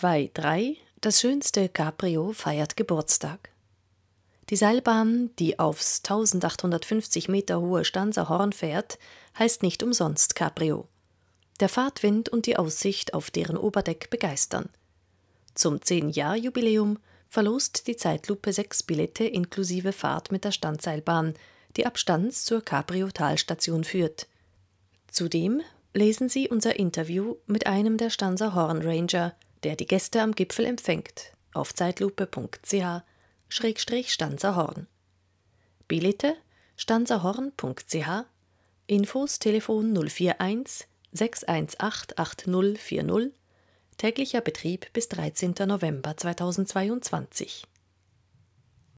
2-3 Das schönste Cabrio feiert Geburtstag. Die Seilbahn, die aufs 1850 Meter hohe Stanser Horn fährt, heißt nicht umsonst Cabrio. Der Fahrtwind und die Aussicht auf deren Oberdeck begeistern. Zum 10-Jahr-Jubiläum verlost die Zeitlupe 6 Billette inklusive Fahrt mit der Standseilbahn, die ab Stans zur Cabrio-Talstation führt. Zudem lesen Sie unser Interview mit einem der Stanser Horn Ranger, der die Gäste am Gipfel empfängt, auf zeitlupe.ch/Stanser Horn. Billette stanserhorn.ch, Infos Telefon 041 618 8040, täglicher Betrieb bis 13. November 2022.